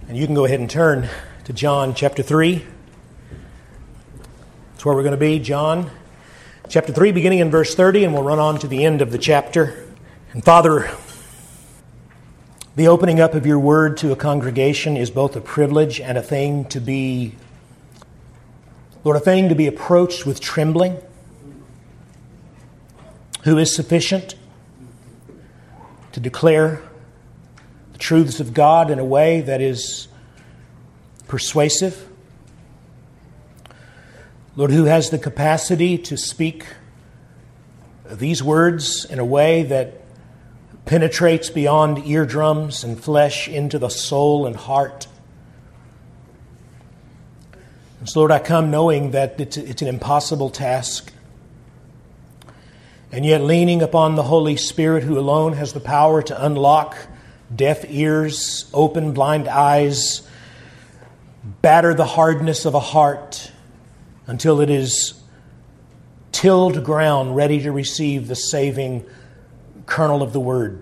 And you can go ahead and turn to John chapter 3. That's where we're going to be, John chapter 3, beginning in verse 30, and we'll run on to the end of the chapter. And Father, the opening up of your word to a congregation is both a privilege and a thing to be, Lord, a thing to be approached with trembling. Who is sufficient to declare the truths of God in a way that is persuasive? Lord, who has the capacity to speak these words in a way that penetrates beyond eardrums and flesh into the soul and heart? And so, Lord, I come knowing that it's an impossible task, and yet leaning upon the Holy Spirit, who alone has the power to unlock deaf ears, open blind eyes, batter the hardness of a heart until it is tilled ground, ready to receive the saving kernel of the Word.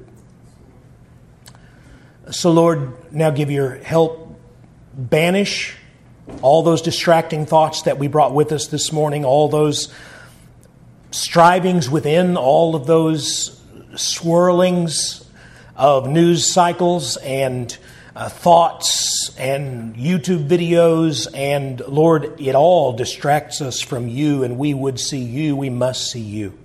So, Lord, now give your help. Banish all those distracting thoughts that we brought with us this morning, all those strivings within, all of those swirlings of news cycles and thoughts and YouTube videos, and Lord, it all distracts us from you, and we would see you, we must see you.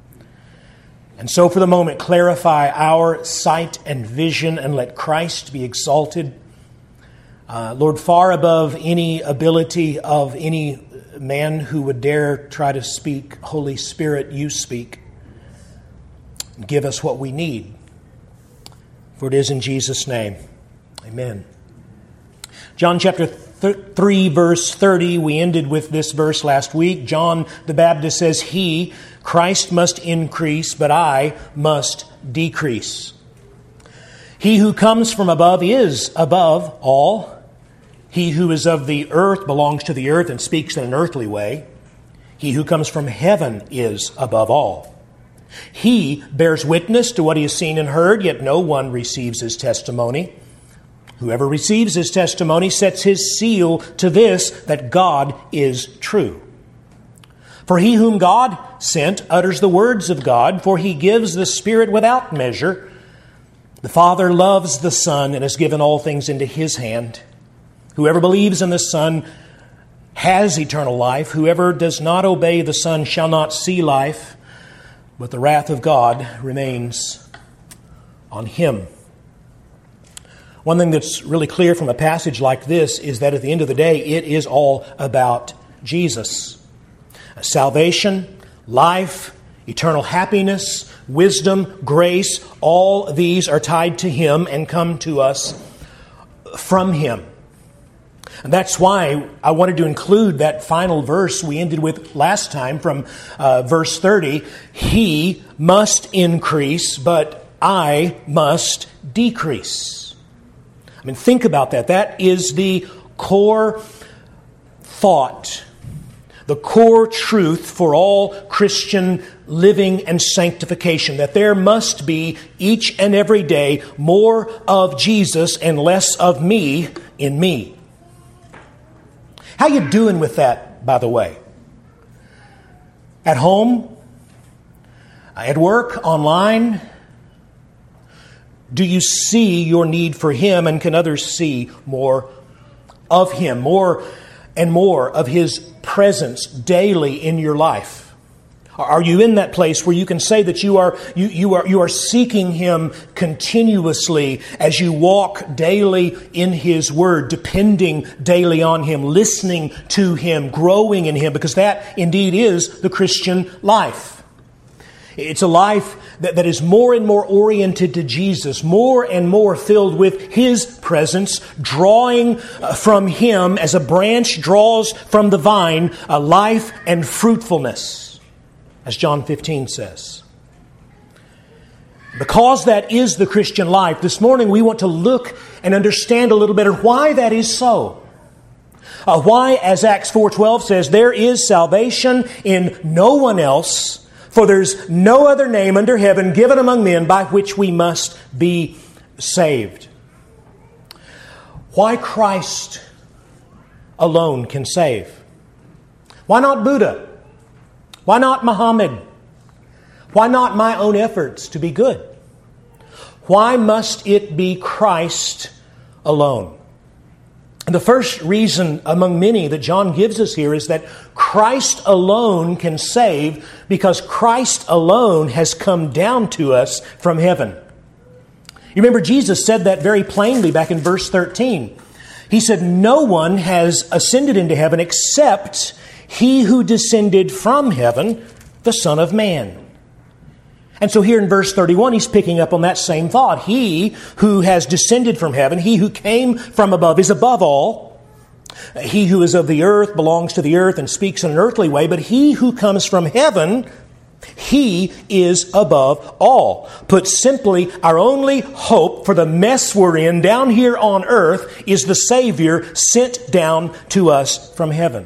And so for the moment, clarify our sight and vision and let Christ be exalted. Lord, far above any ability of any man who would dare try to speak. Holy Spirit, you speak. Give us what we need. For it is in Jesus' name. Amen. John chapter 3, verse 30. We ended with this verse last week. John the Baptist says, He, Christ, must increase, but I must decrease. He who comes from above is above all. He who is of the earth belongs to the earth and speaks in an earthly way. He who comes from heaven is above all. He bears witness to what he has seen and heard, yet no one receives his testimony. Whoever receives his testimony sets his seal to this, that God is true. For he whom God sent utters the words of God, for he gives the Spirit without measure. The Father loves the Son and has given all things into his hand. Whoever believes in the Son has eternal life. Whoever does not obey the Son shall not see life, but the wrath of God remains on him. One thing that's really clear from a passage like this is that at the end of the day, it is all about Jesus. Salvation, life, eternal happiness, wisdom, grace, all these are tied to Him and come to us from Him. And that's why I wanted to include that final verse we ended with last time from verse 30. He must increase, but I must decrease. I mean, think about that. That is the core thought, the core truth for all Christian living and sanctification, that there must be each and every day more of Jesus and less of me in me. How you doing with that, by the way? At home? At work? Online? Do you see your need for Him, and can others see more of Him, more and more of His presence daily in your life? Are you in that place where you can say that you are seeking Him continuously as you walk daily in His Word, depending daily on Him, listening to Him, growing in Him? Because that indeed is the Christian life. It's a life that is more and more oriented to Jesus, more and more filled with His presence, drawing from Him as a branch draws from the vine, a life and fruitfulness, as John 15 says. Because that is the Christian life, this morning we want to look and understand a little better why that is so. Why, as Acts 4:12 says, there is salvation in no one else, for there's no other name under heaven given among men by which we must be saved. why Christ alone can save. Why not Buddha? Why not Muhammad? Why not my own efforts to be good? Why must it be Christ alone? And the first reason among many that John gives us here is that Christ alone can save because Christ alone has come down to us from heaven. You remember Jesus said that very plainly back in verse 13. He said, "No one has ascended into heaven except He who descended from heaven, the Son of Man." And so here in verse 31, he's picking up on that same thought. He who has descended from heaven, He who came from above, is above all. He who is of the earth belongs to the earth and speaks in an earthly way, but He who comes from heaven, He is above all. Put simply, our only hope for the mess we're in down here on earth is the Savior sent down to us from heaven.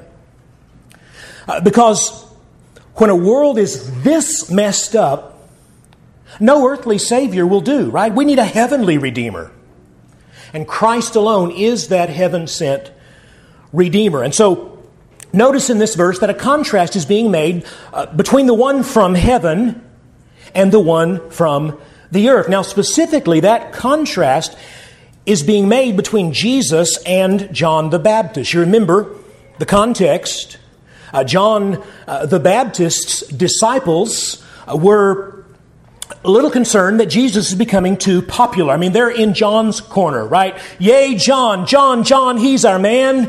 Because when a world is this messed up, no earthly Savior will do, right? We need a heavenly Redeemer. And Christ alone is that heaven-sent Redeemer. And so, notice in this verse that a contrast is being made between the one from heaven and the one from the earth. Now, specifically, that contrast is being made between Jesus and John the Baptist. You remember the context. John the Baptist's disciples were a little concerned that Jesus is becoming too popular. I mean, they're in John's corner, right? Yay, John, he's our man.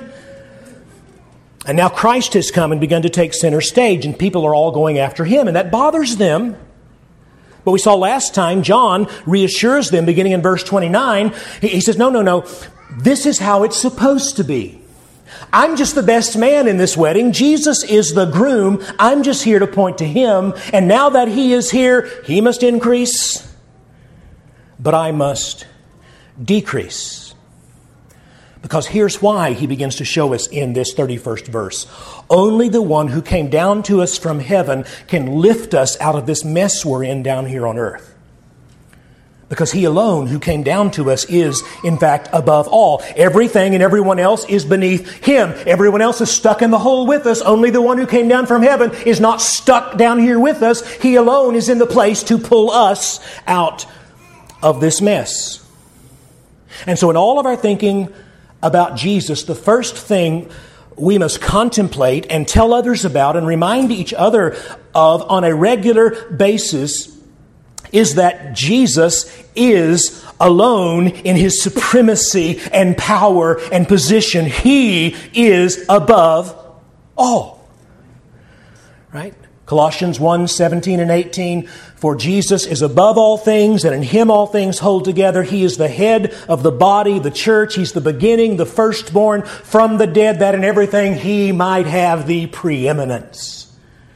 And now Christ has come and begun to take center stage, and people are all going after Him, and that bothers them. But we saw last time, John reassures them, beginning in verse 29. He says, no, this is how it's supposed to be. I'm just the best man in this wedding. Jesus is the groom. I'm just here to point to Him. And now that He is here, He must increase, but I must decrease. Because here's why He begins to show us in this 31st verse. Only the one who came down to us from heaven can lift us out of this mess we're in down here on earth. Because He alone who came down to us is, in fact, above all. Everything and everyone else is beneath Him. Everyone else is stuck in the hole with us. Only the one who came down from heaven is not stuck down here with us. He alone is in the place to pull us out of this mess. And so in all of our thinking about Jesus, the first thing we must contemplate and tell others about and remind each other of on a regular basis is that Jesus is alone in His supremacy and power and position. He is above all. Right? Colossians 1:17 and 18. For Jesus is above all things, and in Him all things hold together. He is the head of the body, the church. He's the beginning, the firstborn from the dead, that in everything He might have the preeminence.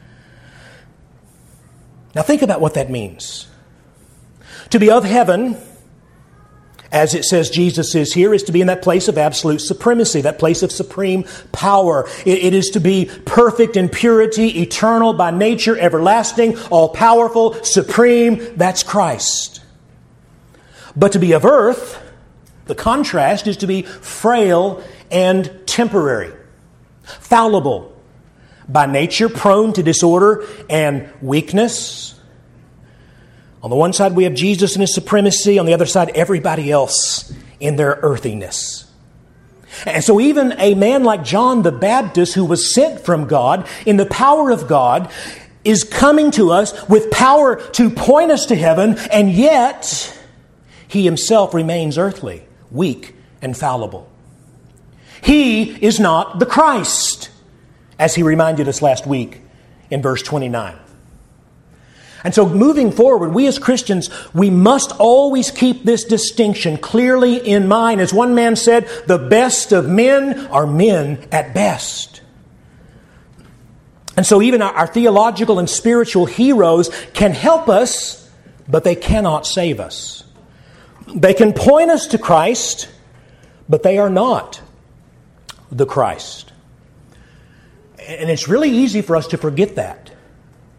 Now think about what that means. To be of heaven, as it says Jesus is here, is to be in that place of absolute supremacy, that place of supreme power. It is to be perfect in purity, eternal by nature, everlasting, all-powerful, supreme. That's Christ. But to be of earth, the contrast is to be frail and temporary, fallible, by nature prone to disorder and weakness. On the one side, we have Jesus in His supremacy. On the other side, everybody else in their earthiness. And so even a man like John the Baptist, who was sent from God in the power of God, is coming to us with power to point us to heaven, and yet he himself remains earthly, weak, and fallible. He is not the Christ, as he reminded us last week in verse 29. And so moving forward, we as Christians, we must always keep this distinction clearly in mind. As one man said, the best of men are men at best. And so even our theological and spiritual heroes can help us, but they cannot save us. They can point us to Christ, but they are not the Christ. And it's really easy for us to forget that.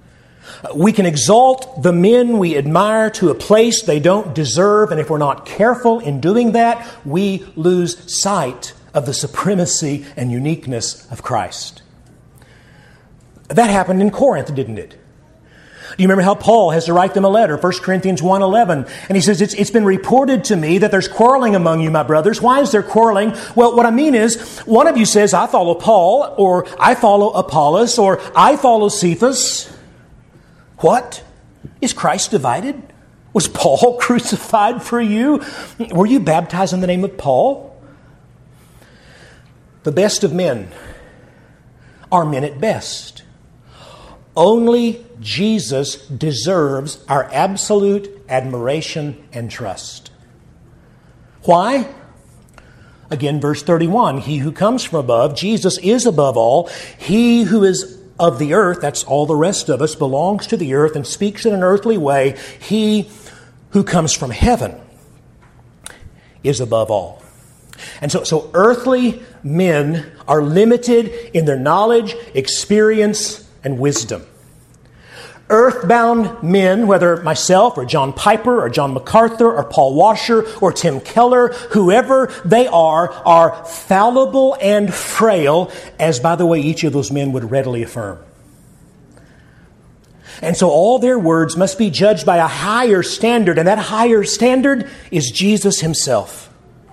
We can exalt the men we admire to a place they don't deserve, and if we're not careful in doing that, we lose sight of the supremacy and uniqueness of Christ. That happened in Corinth, didn't it? Do you remember how Paul has to write them a letter, 1 Corinthians 1:11, and he says, it's been reported to me that there's quarreling among you, my brothers. Why is there quarreling? Well, what I mean is, one of you says, I follow Paul, or I follow Apollos, or I follow Cephas. What? Is Christ divided? Was Paul crucified for you? Were you baptized in the name of Paul? The best of men are men at best. Only Jesus deserves our absolute admiration and trust. Why? Again, verse 31, he who comes from above, Jesus is above all. He who is of the earth, that's all the rest of us, belongs to the earth and speaks in an earthly way. He who comes from heaven is above all. And so earthly men are limited in their knowledge, experience, and wisdom. Earthbound men, whether myself or John Piper or John MacArthur or Paul Washer or Tim Keller, whoever they are fallible and frail, as, by the way, each of those men would readily affirm. And so all their words must be judged by a higher standard, and that higher standard is Jesus Himself.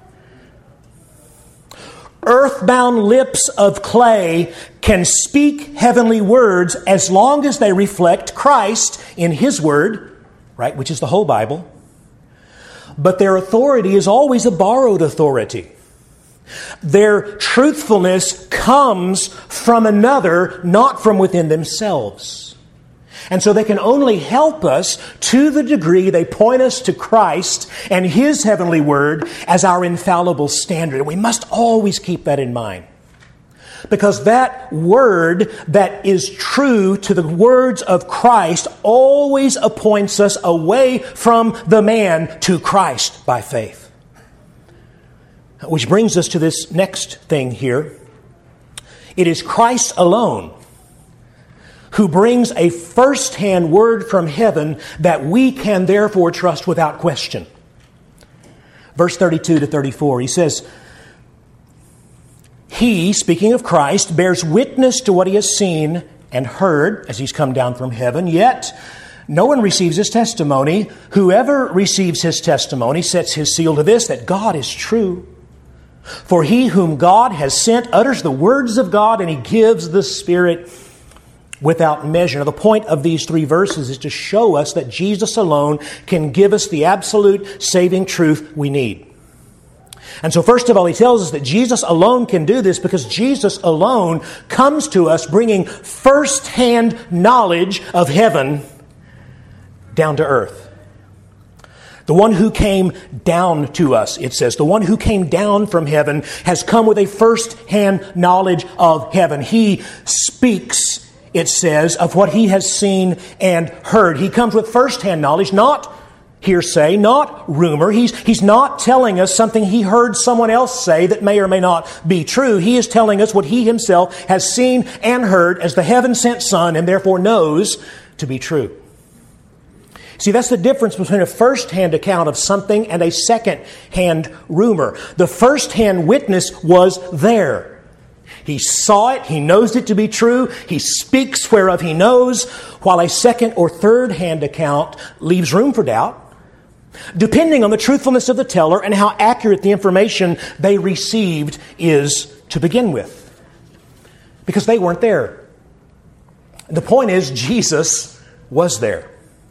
Earthbound lips of clay can speak heavenly words as long as they reflect Christ in His Word, right, which is the whole Bible. But their authority is always a borrowed authority. Their truthfulness comes from another, not from within themselves. And so they can only help us to the degree they point us to Christ and His heavenly Word as our infallible standard. And we must always keep that in mind. Because that Word that is true to the words of Christ always appoints us away from the man to Christ by faith. Which brings us to this next thing here. It is Christ alone who brings a first-hand word from heaven that we can therefore trust without question. Verse 32 to 34, he says, He, speaking of Christ, bears witness to what He has seen and heard as He's come down from heaven, yet no one receives His testimony. Whoever receives His testimony sets his seal to this, that God is true. For He whom God has sent utters the words of God, and He gives the Spirit without measure. Now, the point of these three verses is to show us that Jesus alone can give us the absolute saving truth we need. And so first of all, he tells us that Jesus alone can do this because Jesus alone comes to us bringing first-hand knowledge of heaven down to earth. The one who came down to us, it says, the one who came down from heaven has come with a first-hand knowledge of heaven. He speaks, it says, of what He has seen and heard. He comes with first-hand knowledge, not hearsay, not rumor. He's not telling us something He heard someone else say that may or may not be true. He is telling us what He Himself has seen and heard as the heaven-sent Son and therefore knows to be true. See, that's the difference between a first-hand account of something and a second-hand rumor. The first-hand witness was there. He saw it, he knows it to be true, he speaks whereof he knows, while a second or third-hand account leaves room for doubt, depending on the truthfulness of the teller and how accurate the information they received is to begin with. Because they weren't there. The point is, Jesus was there.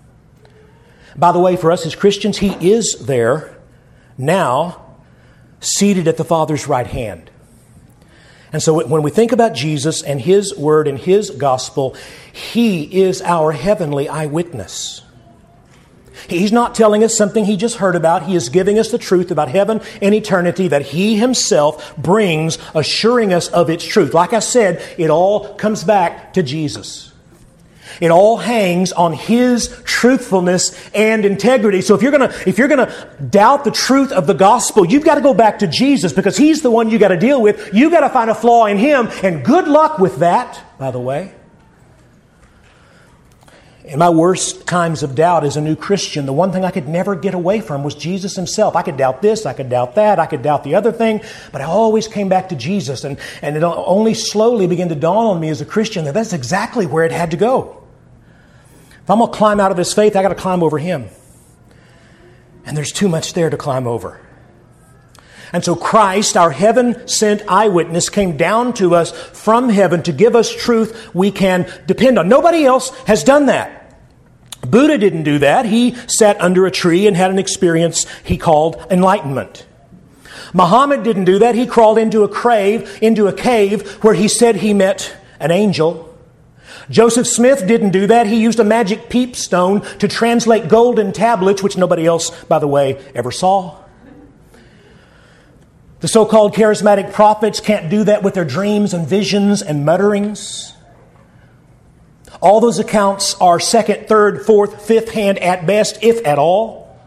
By the way, for us as Christians, He is there now, seated at the Father's right hand. And so when we think about Jesus and His Word and His Gospel, He is our heavenly eyewitness. He's not telling us something He just heard about. He is giving us the truth about heaven and eternity that He Himself brings, assuring us of its truth. Like I said, it all comes back to Jesus. It all hangs on His truthfulness and integrity. So if you're gonna doubt the truth of the gospel, you've got to go back to Jesus because He's the one you got to deal with. You've got to find a flaw in Him, and good luck with that, by the way. In my worst times of doubt as a new Christian, the one thing I could never get away from was Jesus Himself. I could doubt this, I could doubt that, I could doubt the other thing, but I always came back to Jesus. And it only slowly began to dawn on me as a Christian that that's exactly where it had to go. If I'm going to climb out of this faith, I got to climb over Him. And there's too much there to climb over. And so Christ, our heaven-sent eyewitness, came down to us from heaven to give us truth we can depend on. Nobody else has done that. Buddha didn't do that. He sat under a tree and had an experience he called enlightenment. Muhammad didn't do that. He crawled into a cave where he said he met an angel. Joseph Smith didn't do that. He used a magic peep stone to translate golden tablets, which nobody else, by the way, ever saw. The so-called charismatic prophets can't do that with their dreams and visions and mutterings. All those accounts are second, third, fourth, fifth hand at best, if at all.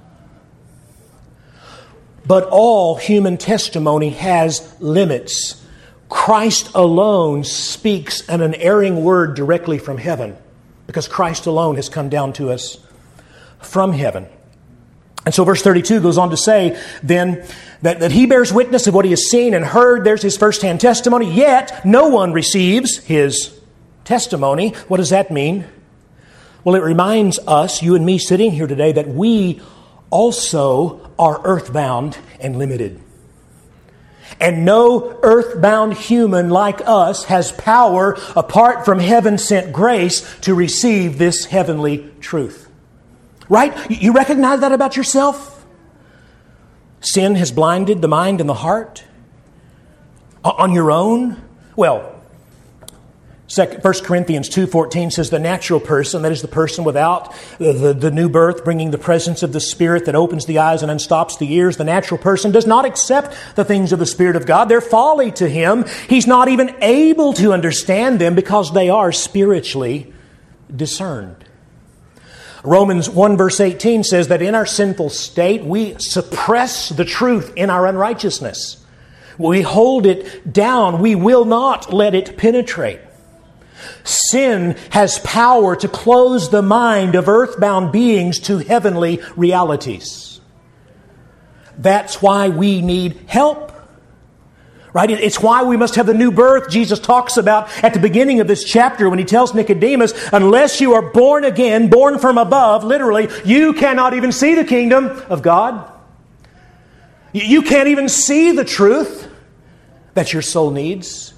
But all human testimony has limits. Christ alone speaks an unerring word directly from heaven, because Christ alone has come down to us from heaven. And so verse 32 goes on to say then that He bears witness of what He has seen and heard. There's His firsthand testimony. Yet no one receives His testimony. What does that mean? Well, it reminds us, you and me sitting here today, that we also are earthbound and limited. And no earthbound human like us has power apart from heaven-sent grace to receive this heavenly truth. Right? You recognize that about yourself? Sin has blinded the mind and the heart. On your own? Well, 1 Corinthians 2:14 says the natural person, that is the person without the new birth, bringing the presence of the Spirit that opens the eyes and unstops the ears. The natural person does not accept the things of the Spirit of God. They're folly to him. He's not even able to understand them because they are spiritually discerned. Romans 1 verse 18 says that in our sinful state, we suppress the truth in our unrighteousness. We hold it down. We will not let it penetrate. Sin has power to close the mind of earthbound beings to heavenly realities. That's why we need help. Right? It's why we must have the new birth Jesus talks about at the beginning of this chapter when He tells Nicodemus, unless you are born again, born from above, literally, you cannot even see the kingdom of God. You can't even see the truth that your soul needs.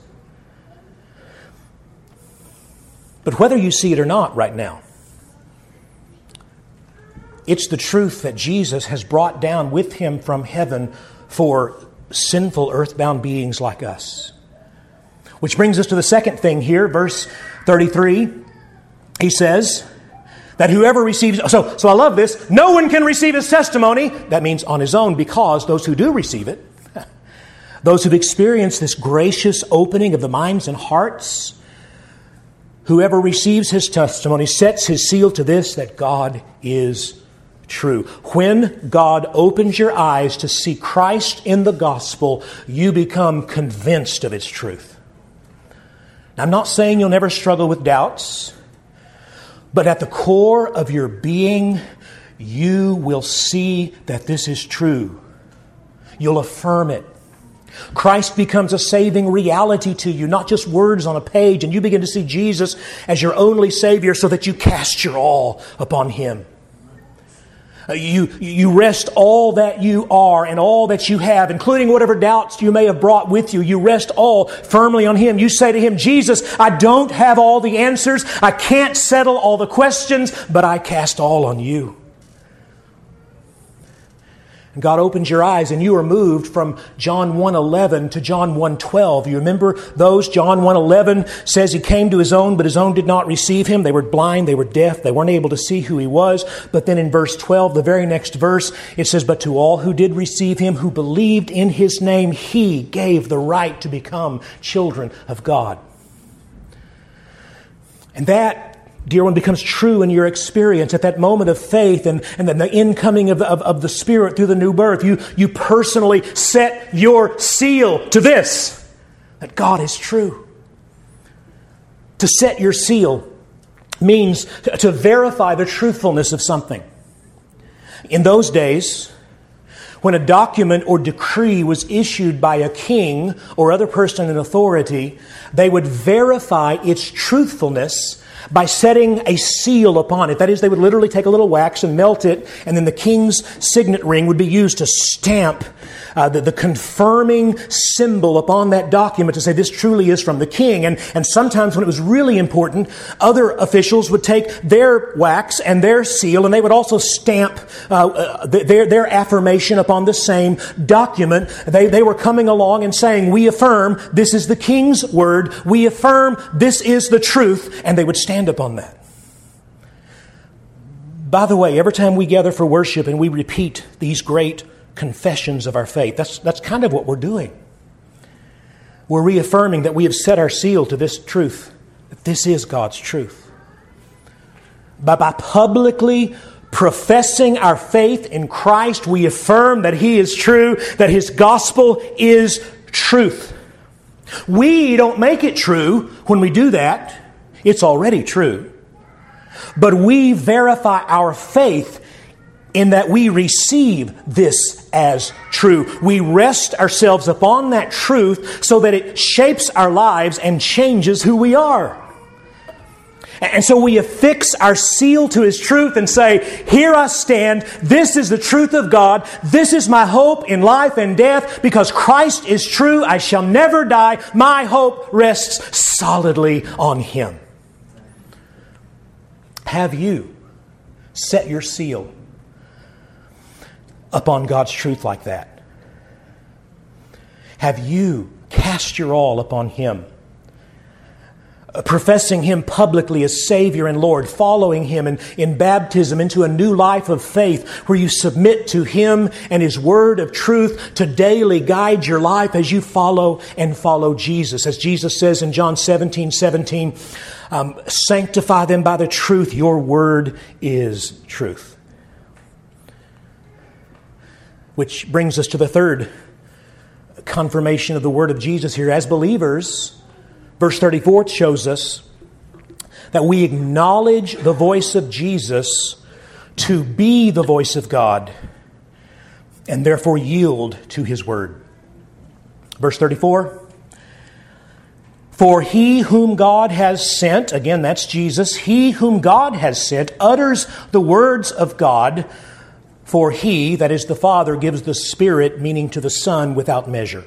But whether you see it or not right now, it's the truth that Jesus has brought down with Him from heaven for sinful earthbound beings like us. Which brings us to the second thing here, verse 33. He says that whoever receives... So I love this. No one can receive His testimony. That means on his own, because those who do receive it, those who've experienced this gracious opening of the minds and hearts, whoever receives His testimony sets his seal to this, that God is true. When God opens your eyes to see Christ in the gospel, you become convinced of its truth. Now, I'm not saying you'll never struggle with doubts, but at the core of your being, you will see that this is true. You'll affirm it. Christ becomes a saving reality to you, not just words on a page, and you begin to see Jesus as your only Savior so that you cast your all upon Him. You rest all that you are and all that you have, including whatever doubts you may have brought with you. You rest all firmly on Him. You say to Him, Jesus, I don't have all the answers. I can't settle all the questions, but I cast all on You. And God opens your eyes and you are moved from John 1:11 to John 1:12. You remember those? John 1:11 says He came to His own, but His own did not receive Him. They were blind, they were deaf, they weren't able to see who He was. But then in verse 12, the very next verse, it says, but to all who did receive Him, who believed in His name, He gave the right to become children of God. And that, dear one, becomes true in your experience at that moment of faith and then the incoming of the Spirit through the new birth. You personally set your seal to this, that God is true. To set your seal means to verify the truthfulness of something. In those days, when a document or decree was issued by a king or other person in authority, they would verify its truthfulness by setting a seal upon it. That is, they would literally take a little wax and melt it, and then the king's signet ring would be used to stamp the confirming symbol upon that document to say this truly is from the king. And sometimes when it was really important, other officials would take their wax and their seal, and they would also stamp their affirmation upon the same document. They were coming along and saying, we affirm this is the king's word. We affirm this is the truth. And they would stand upon that. By the way, every time we gather for worship and we repeat these great confessions of our faith, that's kind of what we're doing. We're reaffirming that we have set our seal to this truth, that this is God's truth. By publicly professing our faith in Christ, we affirm that He is true, that His gospel is truth. We don't make it true when we do that. It's already true. But we verify our faith in that we receive this as true. We rest ourselves upon that truth so that it shapes our lives and changes who we are. And so we affix our seal to His truth and say, here I stand. This is the truth of God. This is my hope in life and death. Because Christ is true, I shall never die. My hope rests solidly on Him. Have you set your seal upon God's truth like that? Have you cast your all upon Him? Professing Him publicly as Savior and Lord, following Him in baptism into a new life of faith where you submit to Him and His word of truth to daily guide your life as you follow Jesus. As Jesus says in John 17:17, sanctify them by the truth. Your word is truth. Which brings us to the third confirmation of the word of Jesus here. As believers, verse 34 shows us that we acknowledge the voice of Jesus to be the voice of God and therefore yield to His word. Verse 34, for He whom God has sent, again that's Jesus, He whom God has sent utters the words of God, for He, that is the Father, gives the Spirit, meaning to the Son, without measure.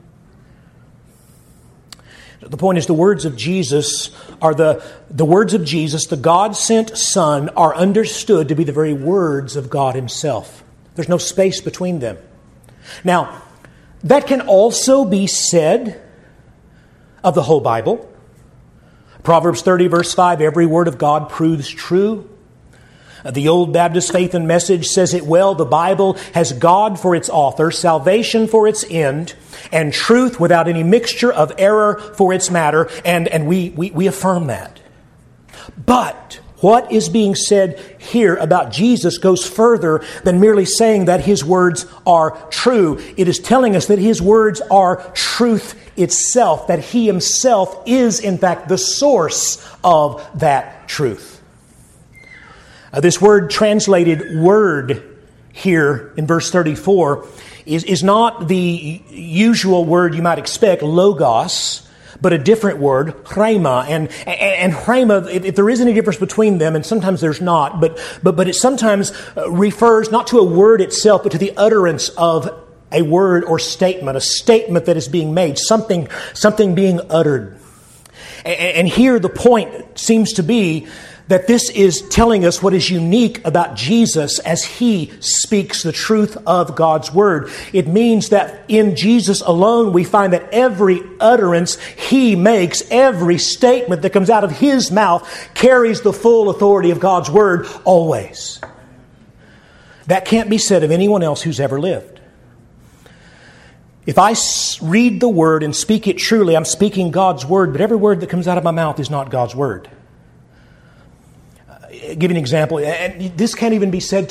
The point is the words of Jesus are the words of Jesus, the God-sent Son, are understood to be the very words of God Himself. There's no space between them. Now, that can also be said of the whole Bible. Proverbs 30 verse 5, every word of God proves true. The Old Baptist Faith and Message says it well. The Bible has God for its author, salvation for its end, and truth without any mixture of error for its matter. And we affirm that. But what is being said here about Jesus goes further than merely saying that His words are true. It is telling us that His words are truth itself, that He Himself is in fact the source of that truth. This word translated word here in verse 34 is not the usual word you might expect, logos, but a different word, rhema. And rhema, if there is any difference between them, and sometimes there's not, but it sometimes refers not to a word itself, but to the utterance of a word or statement, a statement that is being made, something being uttered. And here the point seems to be that this is telling us what is unique about Jesus as He speaks the truth of God's Word. It means that in Jesus alone we find that every utterance He makes, every statement that comes out of His mouth carries the full authority of God's Word always. That can't be said of anyone else who's ever lived. If I read the Word and speak it truly, I'm speaking God's Word, but every word that comes out of my mouth is not God's Word. Give you an example, and this can't even be said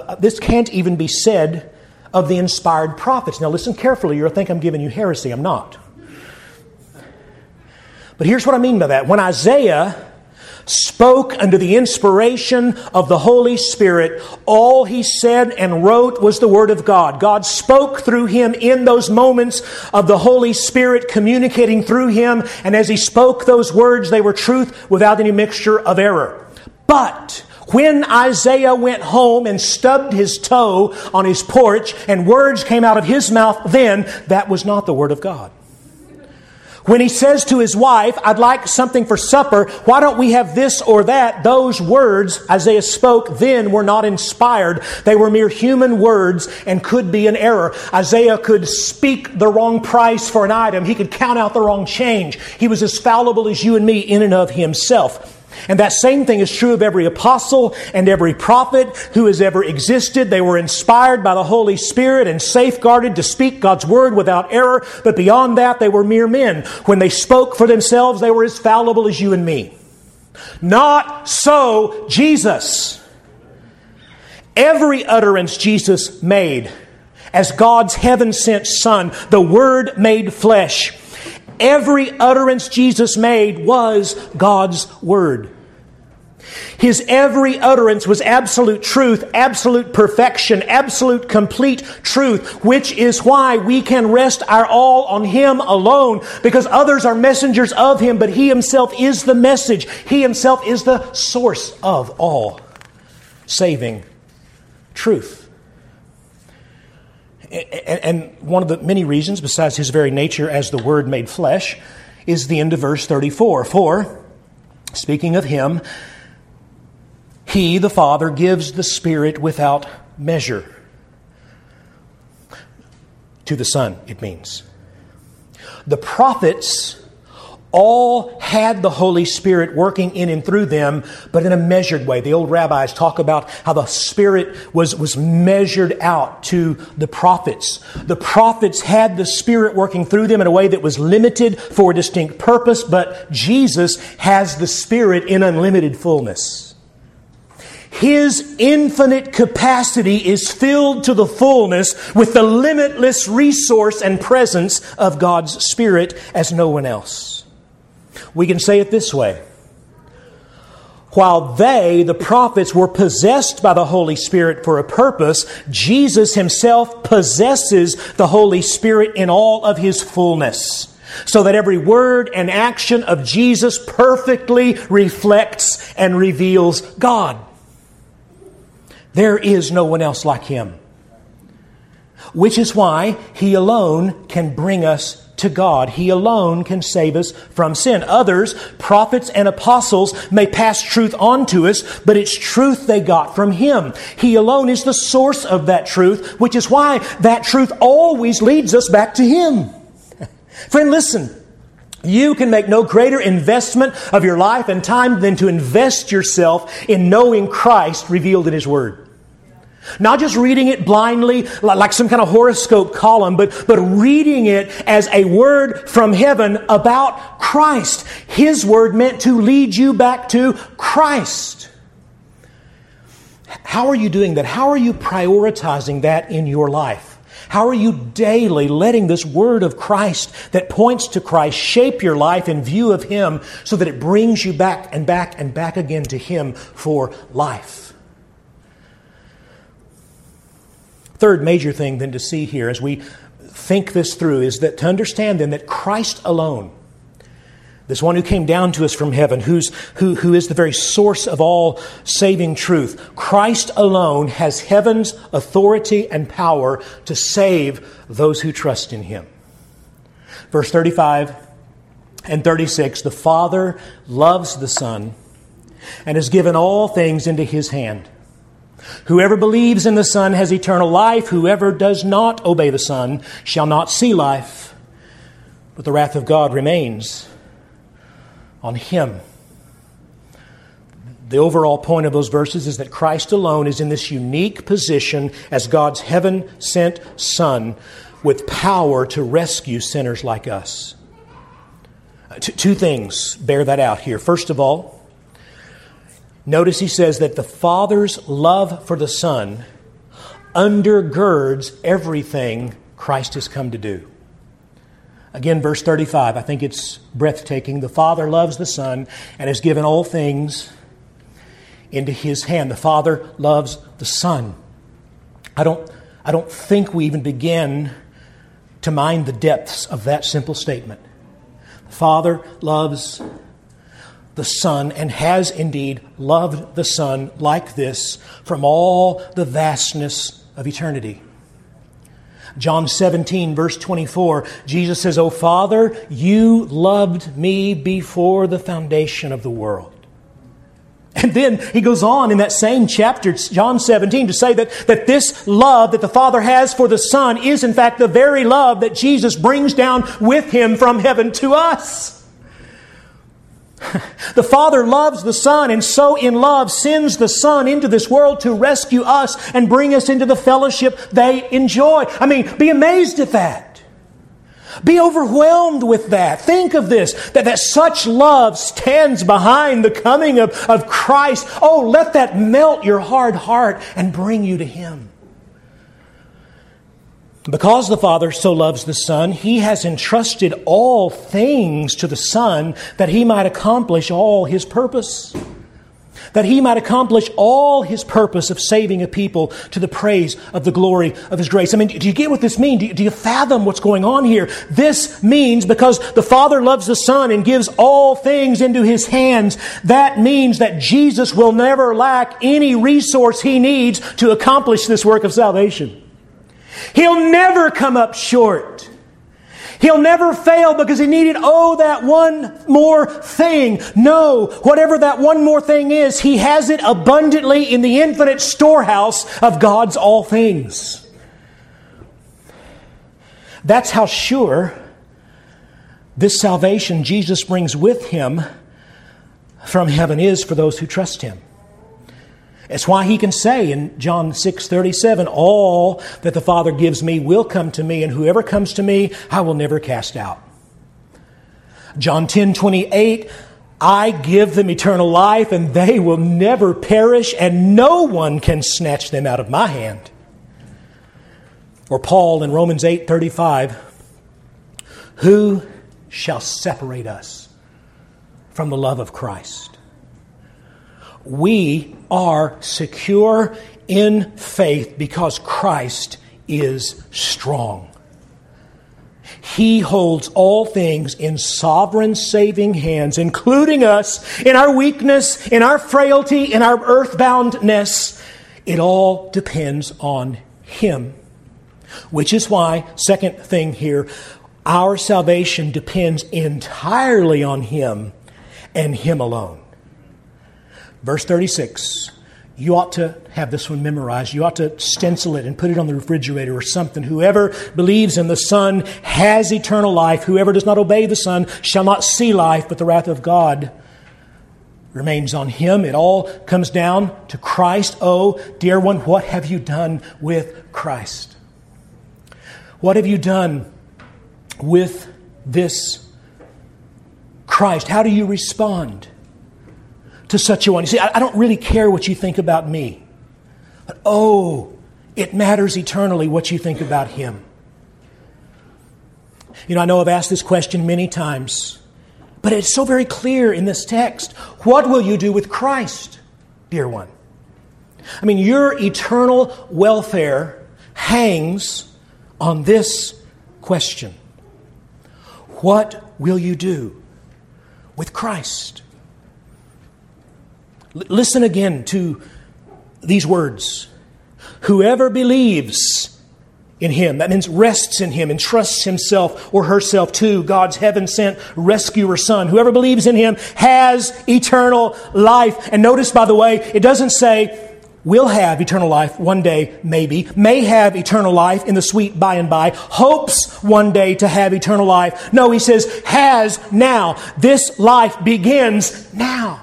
of the inspired prophets. Now listen carefully, you'll think I'm giving you heresy. I'm not. But here's what I mean by that. When Isaiah spoke under the inspiration of the Holy Spirit. All he said and wrote was the Word of God. God spoke through him in those moments of the Holy Spirit communicating through him. And as he spoke those words, they were truth without any mixture of error. But when Isaiah went home and stubbed his toe on his porch and words came out of his mouth then, that was not the Word of God. When he says to his wife, I'd like something for supper, why don't we have this or that? Those words Isaiah spoke then were not inspired. They were mere human words and could be an error. Isaiah could speak the wrong price for an item. He could count out the wrong change. He was as fallible as you and me in and of himself. And that same thing is true of every apostle and every prophet who has ever existed. They were inspired by the Holy Spirit and safeguarded to speak God's Word without error. But beyond that, they were mere men. When they spoke for themselves, they were as fallible as you and me. Not so Jesus. Every utterance Jesus made as God's heaven-sent Son, the Word made flesh, every utterance Jesus made was God's Word. His every utterance was absolute truth, absolute perfection, absolute complete truth, which is why we can rest our all on Him alone, because others are messengers of Him, but He Himself is the message. He Himself is the source of all saving truth. And one of the many reasons, besides His very nature as the Word made flesh, is the end of verse 34. For, speaking of Him, He, the Father, gives the Spirit without measure. To the Son, it means. The prophets all had the Holy Spirit working in and through them, but in a measured way. The old rabbis talk about how the Spirit was measured out to the prophets. The prophets had the Spirit working through them in a way that was limited for a distinct purpose, but Jesus has the Spirit in unlimited fullness. His infinite capacity is filled to the fullness with the limitless resource and presence of God's Spirit as no one else. We can say it this way. While they, the prophets, were possessed by the Holy Spirit for a purpose, Jesus Himself possesses the Holy Spirit in all of His fullness, so that every word and action of Jesus perfectly reflects and reveals God. There is no one else like Him, which is why He alone can bring us to God. He alone can save us from sin. Others, prophets and apostles, may pass truth on to us, but it's truth they got from Him. He alone is the source of that truth, which is why that truth always leads us back to Him. Friend, listen. You can make no greater investment of your life and time than to invest yourself in knowing Christ revealed in His Word. Not just reading it blindly like some kind of horoscope column, but reading it as a word from heaven about Christ. His Word meant to lead you back to Christ. How are you doing that? How are you prioritizing that in your life? How are you daily letting this Word of Christ that points to Christ shape your life in view of Him so that it brings you back and back and back again to Him for life? Third major thing then to see here as we think this through is that to understand then that Christ alone, this one who came down to us from heaven, who is the very source of all saving truth, Christ alone has heaven's authority and power to save those who trust in Him. Verse 35 and 36, the Father loves the Son and has given all things into His hand. Whoever believes in the Son has eternal life. Whoever does not obey the Son shall not see life, but the wrath of God remains on him. The overall point of those verses is that Christ alone is in this unique position as God's heaven-sent Son with power to rescue sinners like us. Two things bear that out here. First of all, notice he says that the Father's love for the Son undergirds everything Christ has come to do. Again, verse 35, I think it's breathtaking. The Father loves the Son and has given all things into His hand. The Father loves the Son. I don't think we even begin to mind the depths of that simple statement. The Father loves the Son and has indeed loved the Son like this from all the vastness of eternity. John 17, verse 24, Jesus says, "O Father, you loved me before the foundation of the world." And then he goes on in that same chapter, John 17, to say that this love that the Father has for the Son is in fact the very love that Jesus brings down with Him from heaven to us. The Father loves the Son, and so in love sends the Son into this world to rescue us and bring us into the fellowship they enjoy. I mean, be amazed at that. Be overwhelmed with that. Think of this, that such love stands behind the coming of Christ. Oh, let that melt your hard heart and bring you to Him. Because the Father so loves the Son, He has entrusted all things to the Son that He might accomplish all His purpose. That He might accomplish all His purpose of saving a people to the praise of the glory of His grace. I mean, do you get what this means? Do you fathom what's going on here? This means because the Father loves the Son and gives all things into His hands, that means that Jesus will never lack any resource He needs to accomplish this work of salvation. He'll never come up short. He'll never fail because He needed, that one more thing. No, whatever that one more thing is, He has it abundantly in the infinite storehouse of God's all things. That's how sure this salvation Jesus brings with Him from heaven is for those who trust Him. It's why He can say in John 6:37, "All that the Father gives me will come to me, and whoever comes to me, I will never cast out." John 10:28, "I give them eternal life, and they will never perish, and no one can snatch them out of my hand." Or Paul in Romans 8:35, "Who shall separate us from the love of Christ?" We are secure in faith because Christ is strong. He holds all things in sovereign saving hands, including us in our weakness, in our frailty, in our earthboundness. It all depends on Him. Which is why, second thing here, our salvation depends entirely on Him and Him alone. Verse 36, you ought to have this one memorized. You ought to stencil it and put it on the refrigerator or something. "Whoever believes in the Son has eternal life. Whoever does not obey the Son shall not see life, but the wrath of God remains on him." It all comes down to Christ. Oh, dear one, what have you done with Christ? What have you done with this Christ? How do you respond to such a one? You see, I don't really care what you think about me. But it matters eternally what you think about Him. I know I've asked this question many times, but it's so very clear in this text. What will you do with Christ, dear one? I mean, your eternal welfare hangs on this question. What will you do with Christ? Listen again to these words. Whoever believes in Him, that means rests in Him and trusts himself or herself to God's heaven-sent rescuer Son. Whoever believes in Him has eternal life. And notice, by the way, it doesn't say will have eternal life one day, maybe, may have eternal life in the sweet by and by, hopes one day to have eternal life. No, He says has now. This life begins now.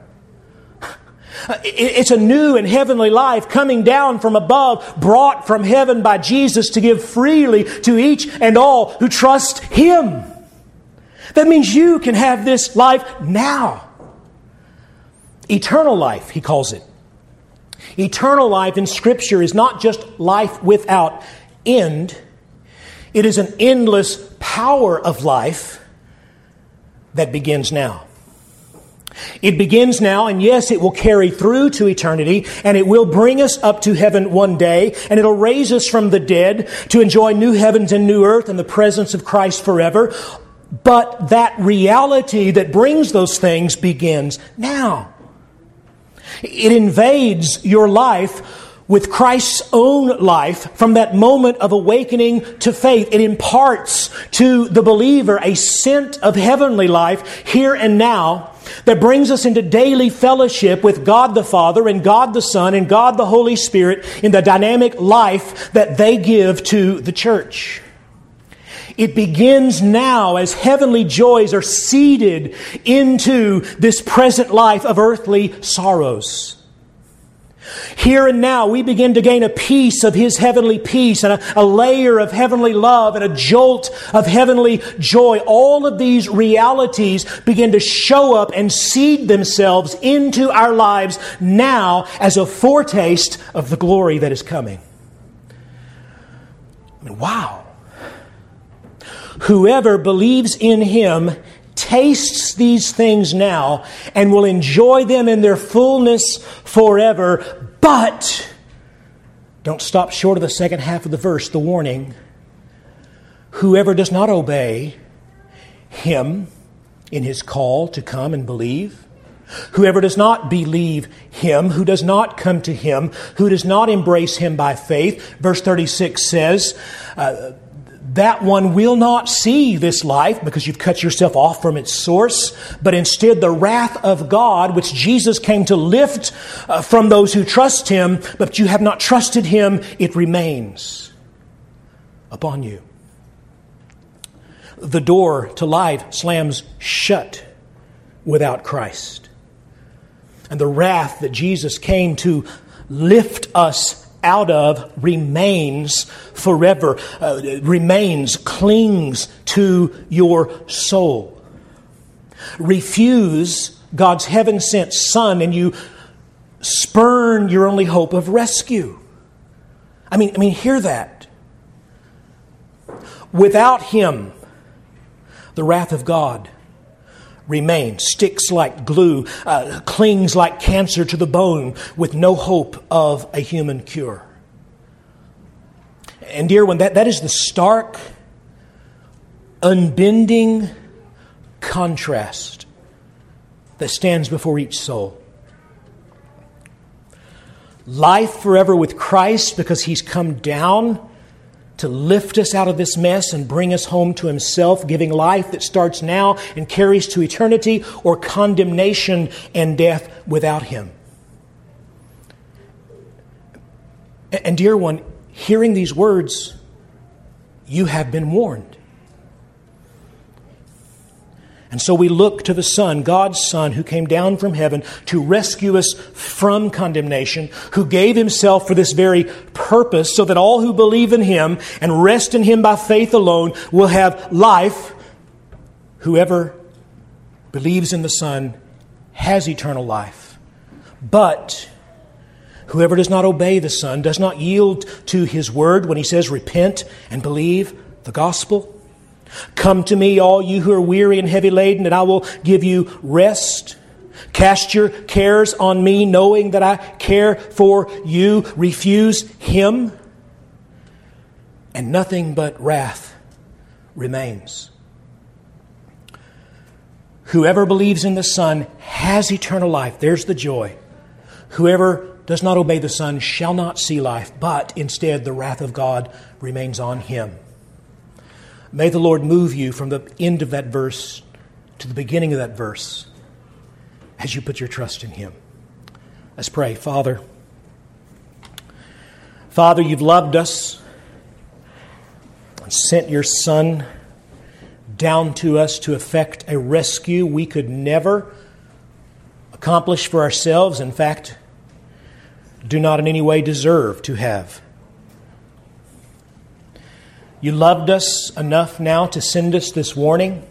It's a new and heavenly life coming down from above, brought from heaven by Jesus to give freely to each and all who trust Him. That means you can have this life now. Eternal life, He calls it. Eternal life in Scripture is not just life without end. It is an endless power of life that begins now. It begins now, and yes, it will carry through to eternity, and it will bring us up to heaven one day, and it'll raise us from the dead to enjoy new heavens and new earth in the presence of Christ forever. But that reality that brings those things begins now. It invades your life with Christ's own life from that moment of awakening to faith. It imparts to the believer a scent of heavenly life here and now that brings us into daily fellowship with God the Father and God the Son and God the Holy Spirit in the dynamic life that they give to the church. It begins now as heavenly joys are seeded into this present life of earthly sorrows. Here and now, we begin to gain a piece of His heavenly peace and a layer of heavenly love and a jolt of heavenly joy. All of these realities begin to show up and seed themselves into our lives now as a foretaste of the glory that is coming. I mean, wow. Whoever believes in Him tastes these things now and will enjoy them in their fullness forever. But don't stop short of the second half of the verse, the warning. Whoever does not obey Him in His call to come and believe, whoever does not believe Him, who does not come to Him, who does not embrace Him by faith, verse 36 says, that one will not see this life because you've cut yourself off from its source, but instead the wrath of God, which Jesus came to lift from those who trust Him, but you have not trusted Him, it remains upon you. The door to life slams shut without Christ. And the wrath that Jesus came to lift us out of remains forever, clings to your soul. Refuse God's heaven-sent Son and you spurn your only hope of rescue. I mean, hear that. Without Him, the wrath of God remains, sticks like glue, clings like cancer to the bone with no hope of a human cure. And dear one, that is the stark, unbending contrast that stands before each soul. Life forever with Christ because He's come down to lift us out of this mess and bring us home to Himself, giving life that starts now and carries to eternity, or condemnation and death without Him. And dear one, hearing these words, you have been warned. And so we look to the Son, God's Son, who came down from heaven to rescue us from condemnation, who gave Himself for this very purpose, so that all who believe in Him and rest in Him by faith alone will have life. Whoever believes in the Son has eternal life. But whoever does not obey the Son, does not yield to His word when He says, repent and believe the gospel. Come to me, all you who are weary and heavy laden, and I will give you rest. Cast your cares on me, knowing that I care for you. Refuse Him, and nothing but wrath remains. Whoever believes in the Son has eternal life. There's the joy. Whoever does not obey the Son shall not see life, but instead the wrath of God remains on him. May the Lord move you from the end of that verse to the beginning of that verse as you put your trust in Him. Let's pray. Father, You've loved us and sent your Son down to us to effect a rescue we could never accomplish for ourselves. In fact, do not in any way deserve to have. You loved us enough now to send us this warning,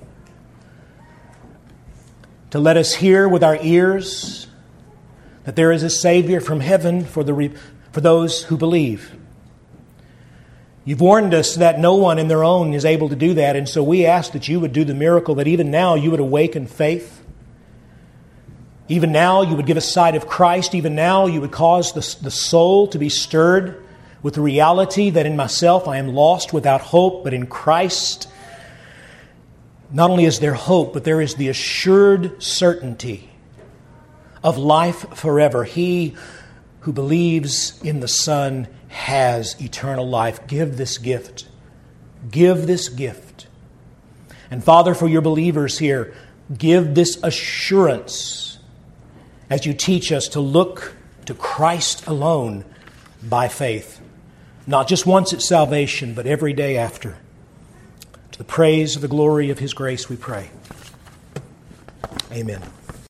to let us hear with our ears that there is a Savior from heaven for those who believe. You've warned us that no one in their own is able to do that, and so we ask that you would do the miracle, that even now you would awaken faith. Even now you would give a sight of Christ. Even now you would cause the soul to be stirred with the reality that in myself I am lost without hope, but in Christ, not only is there hope, but there is the assured certainty of life forever. He who believes in the Son has eternal life. Give this gift. Give this gift. And Father, for your believers here, give this assurance as you teach us to look to Christ alone by faith. Not just once at salvation, but every day after. To the praise of the glory of His grace we pray. Amen.